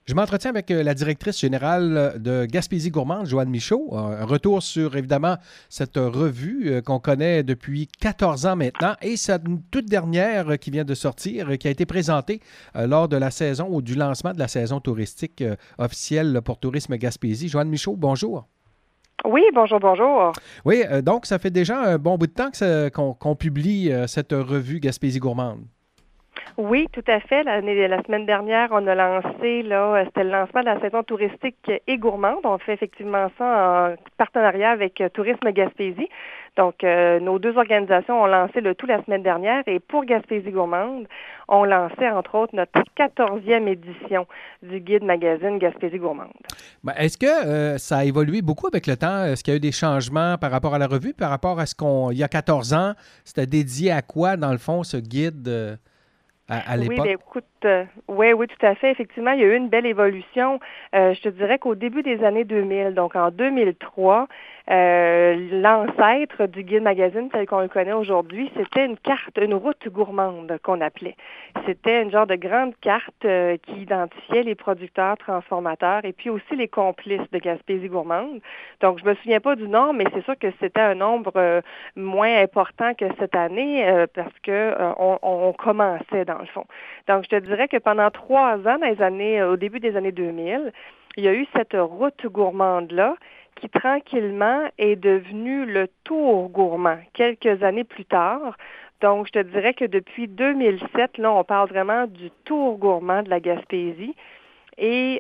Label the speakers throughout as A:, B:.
A: Je m'entretiens avec la directrice générale de Gaspésie Gourmande, Joanne Michaud. Un retour sur, évidemment, cette revue qu'on connaît depuis 14 ans maintenant et cette toute dernière qui vient de sortir, qui a été présentée lors de la saison ou du lancement de la saison touristique officielle pour Tourisme Gaspésie. Joanne Michaud, bonjour.
B: Oui, bonjour, bonjour.
A: Oui, donc ça fait déjà un bon bout de temps qu'on publie cette revue Gaspésie Gourmande.
B: Oui, tout à fait. La semaine dernière, on a lancé, c'était le lancement de la saison touristique et gourmande. On fait effectivement ça en partenariat avec Tourisme Gaspésie. Donc, nos deux organisations ont lancé le tout la semaine dernière et pour Gaspésie Gourmande, on lançait entre autres notre 14e édition du guide magazine Gaspésie Gourmande.
A: Ben, est-ce que ça a évolué beaucoup avec le temps? Est-ce qu'il y a eu des changements par rapport à la revue, par rapport à ce il y a 14 ans, c'était dédié à quoi, dans le fond, ce guide à
B: Oui,
A: l'époque?
B: bien écoute, oui, tout à fait. Effectivement, il y a eu une belle évolution. Je te dirais qu'au début des années 2000, donc en 2003, l'ancêtre du guide magazine tel qu'on le connaît aujourd'hui, c'était une carte, une route gourmande qu'on appelait. C'était une genre de grande carte qui identifiait les producteurs, transformateurs et puis aussi les complices de Gaspésie gourmande. Donc, je me souviens pas du nombre, mais c'est sûr que c'était un nombre moins important que cette année parce que on commençait dans le fond. Donc, je te dirais que pendant 3 ans, au début des années 2000, il y a eu cette route gourmande-là qui tranquillement est devenue le tour gourmand quelques années plus tard. Donc, je te dirais que depuis 2007, là, on parle vraiment du tour gourmand de la Gaspésie. Et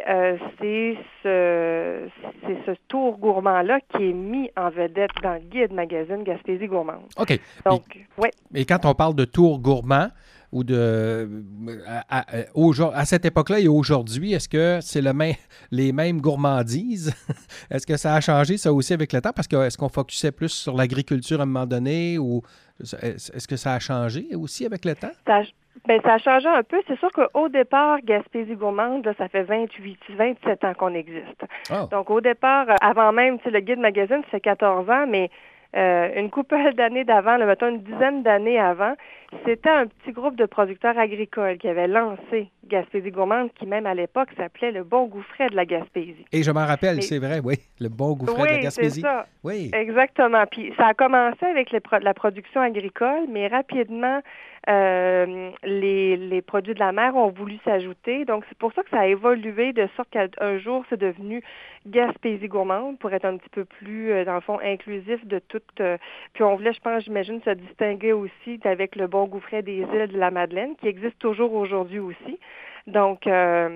B: c'est ce tour gourmand-là qui est mis en vedette dans le guide magazine Gaspésie gourmande.
A: OK.
B: Donc, oui.
A: Et quand on parle de tour gourmand, ou à cette époque-là et aujourd'hui, est-ce que c'est les mêmes gourmandises? Est-ce que ça a changé ça aussi avec le temps? Parce que est-ce qu'on focusait plus sur l'agriculture à un moment donné ou est-ce que ça a changé aussi avec le temps?
B: Ça a changé un peu. C'est sûr qu'au départ, Gaspésie gourmande, là, ça fait 27 ans qu'on existe.
A: Oh,
B: Donc, au départ, avant même, le guide magazine, ça fait 14 ans, mais une couple d'années d'avant, là, mettons une dizaine d'années avant, c'était un petit groupe de producteurs agricoles qui avait lancé Gaspésie gourmande, qui même à l'époque s'appelait le Bon Goût frais de la Gaspésie.
A: et je m'en rappelle,
B: Mais
A: c'est vrai, oui, le bon goût frais de la
B: oui, c'est
A: Gaspésie.
B: ça.
A: Oui.
B: Exactement. Puis ça a commencé avec la production agricole, mais rapidement, les produits de la mer ont voulu s'ajouter. Donc, c'est pour ça que ça a évolué de sorte qu'un jour, c'est devenu Gaspésie gourmande pour être un petit peu plus, dans le fond, inclusif de tout. Puis on voulait, je pense, j'imagine, se distinguer aussi avec le bon goût frais des îles de la Madeleine, qui existe toujours aujourd'hui aussi. Donc,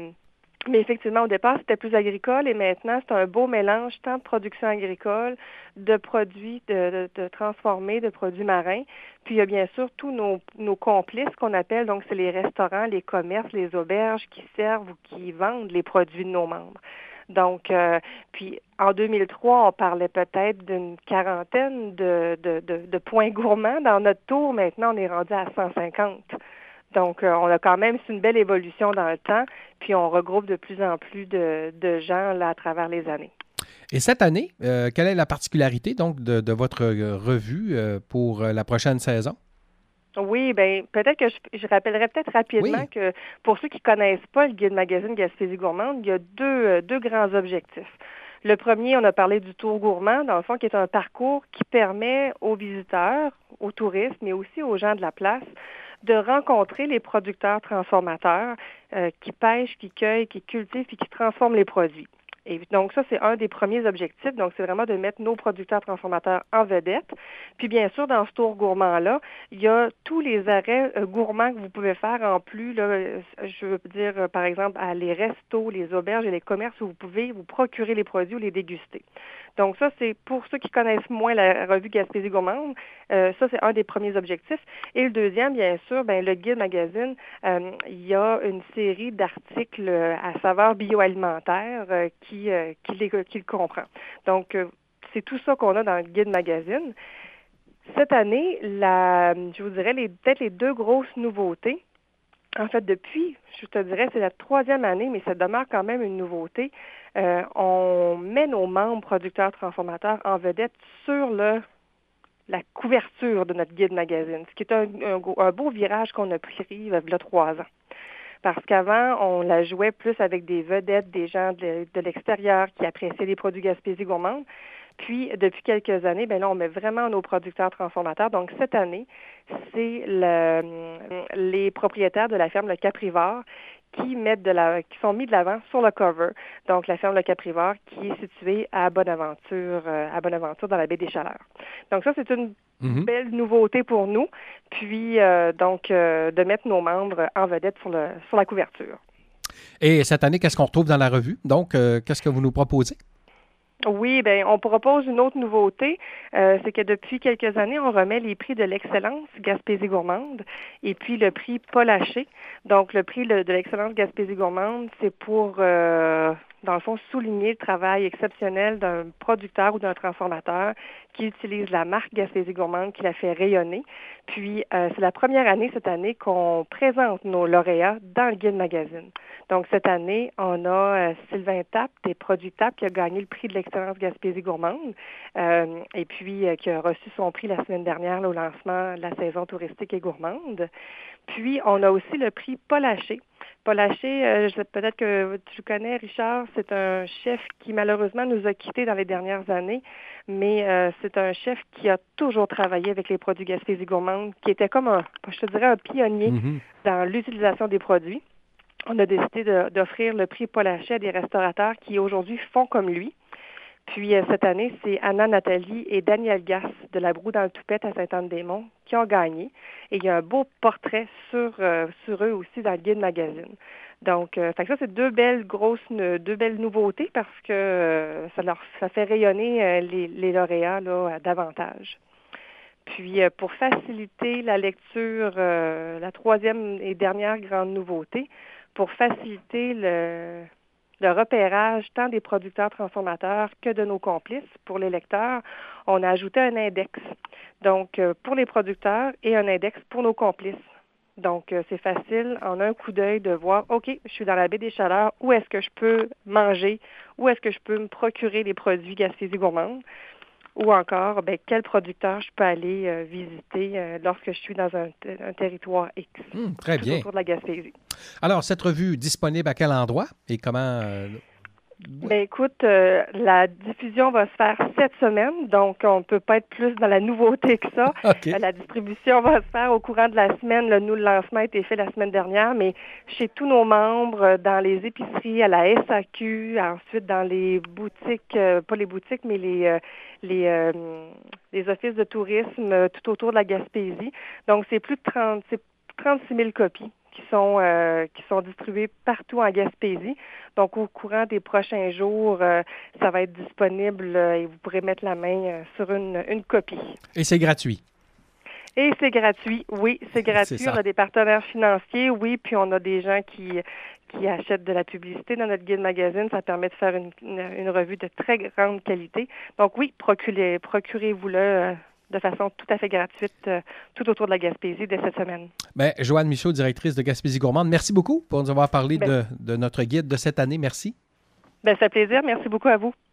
B: mais effectivement, au départ, c'était plus agricole et maintenant, c'est un beau mélange tant de production agricole, de produits de transformés, de produits marins. Puis il y a bien sûr tous nos complices qu'on appelle, donc c'est les restaurants, les commerces, les auberges qui servent ou qui vendent les produits de nos membres. Donc, puis en 2003, on parlait peut-être d'une quarantaine de points gourmands dans notre tour. Maintenant, on est rendu à 150. Donc, on a quand même c'est une belle évolution dans le temps, puis on regroupe de plus en plus de gens là à travers les années.
A: Et cette année, quelle est la particularité donc de votre revue pour la prochaine saison?
B: Oui, bien, peut-être que je rappellerai peut-être rapidement
A: Oui.
B: que pour ceux qui connaissent pas le guide magazine Gaspésie gourmande, il y a deux grands objectifs. Le premier, on a parlé du tour gourmand, dans le fond, qui est un parcours qui permet aux visiteurs, aux touristes, mais aussi aux gens de la place, de rencontrer les producteurs transformateurs qui pêchent, qui cueillent, qui cultivent et qui transforment les produits. Et donc, ça, c'est un des premiers objectifs. Donc, c'est vraiment de mettre nos producteurs transformateurs en vedette. Puis, bien sûr, dans ce tour gourmand-là, il y a tous les arrêts gourmands que vous pouvez faire en plus. Là, je veux dire, par exemple, à les restos, les auberges et les commerces où vous pouvez vous procurer les produits ou les déguster. Donc, ça, c'est pour ceux qui connaissent moins la revue Gaspésie gourmande. Ça, c'est un des premiers objectifs. Et le deuxième, bien sûr, ben, le guide magazine, il y a une série d'articles à saveur bioalimentaire qui le comprend. Donc, c'est tout ça qu'on a dans le guide magazine. Cette année, je vous dirais peut-être les deux grosses nouveautés. En fait, depuis, je te dirais, c'est la troisième année, mais ça demeure quand même une nouveauté. On met nos membres producteurs transformateurs en vedette sur la couverture de notre guide magazine, ce qui est un beau virage qu'on a pris il y a 3 ans. Parce qu'avant, on la jouait plus avec des vedettes, des gens de l'extérieur qui appréciaient les produits Gaspésie gourmande. Puis, depuis quelques années, ben là, on met vraiment nos producteurs transformateurs. Donc, cette année, c'est les propriétaires de la ferme Le Caprivore qui sont mis de l'avant sur le cover. Donc, la ferme Le Caprivore qui est située à Bonaventure dans la baie des Chaleurs. Donc, ça, c'est une belle nouveauté pour nous. Puis, de mettre nos membres en vedette sur la couverture.
A: Et cette année, qu'est-ce qu'on retrouve dans la revue? Donc, qu'est-ce que vous nous proposez?
B: Oui, bien, on propose une autre nouveauté, c'est que depuis quelques années, on remet les prix de l'excellence Gaspésie gourmande et puis le prix Paul Haché. Donc, le prix de l'excellence Gaspésie gourmande, c'est pour, dans le fond, souligner le travail exceptionnel d'un producteur ou d'un transformateur qui utilise la marque Gaspésie gourmande, qui la fait rayonner. Puis, c'est la première année cette année qu'on présente nos lauréats dans le Guide Magazine. Donc, cette année, on a Sylvain Tapp, des produits Tapp, qui a gagné le prix de l'excellence Gaspésie gourmande et puis qui a reçu son prix la semaine dernière là, au lancement de la saison touristique et gourmande. Puis, on a aussi le prix Paul Haché. Paul Haché, peut-être que tu le connais, Richard, c'est un chef qui malheureusement nous a quittés dans les dernières années, mais c'est un chef qui a toujours travaillé avec les produits Gaspésie gourmande, qui était comme un pionnier dans l'utilisation des produits. On a décidé d'offrir le prix Paul Haché à des restaurateurs qui aujourd'hui font comme lui. Puis cette année, c'est Anna Nathalie et Daniel Gass de la Broue dans le Toupette à Sainte-Anne-des-Monts qui ont gagné. Et il y a un beau portrait sur eux aussi dans le Guide Magazine. Donc, ça, c'est deux belles nouveautés parce que ça fait rayonner les lauréats là, davantage. Puis, pour faciliter la lecture, la troisième et dernière grande nouveauté, pour faciliter le repérage tant des producteurs transformateurs que de nos complices pour les lecteurs, on a ajouté un index. Donc, pour les producteurs et un index pour nos complices. Donc, c'est facile en un coup d'œil de voir, OK, je suis dans la baie des Chaleurs, où est-ce que je peux manger, où est-ce que je peux me procurer les produits Gaspésie gourmande, ou encore, quel producteur je peux aller visiter lorsque je suis dans un territoire X.
A: Très bien.
B: Autour de la Gaspésie.
A: Alors, cette revue disponible à quel endroit et comment?
B: Écoute, la diffusion va se faire cette semaine, donc on ne peut pas être plus dans la nouveauté que ça.
A: Okay.
B: La distribution va se faire au courant de la semaine. Nous, le lancement a été fait la semaine dernière, mais chez tous nos membres, dans les épiceries, à la SAQ, ensuite dans les boutiques, pas les boutiques, mais les offices de tourisme tout autour de la Gaspésie. Donc, c'est 36 000 copies qui sont distribuées partout en Gaspésie. Donc, au courant des prochains jours, ça va être disponible et vous pourrez mettre la main sur une copie.
A: Et c'est gratuit?
B: Et c'est gratuit, oui, c'est gratuit. On a des partenaires financiers, oui, puis on a des gens qui achètent de la publicité dans notre Guide Magazine. Ça permet de faire une revue de très grande qualité. Donc oui, procurez-vous-le de façon tout à fait gratuite tout autour de la Gaspésie dès cette semaine.
A: Joanne Michaud, directrice de Gaspésie gourmande, merci beaucoup pour nous avoir parlé de notre guide de cette année. Merci.
B: Ça fait plaisir. Merci beaucoup à vous.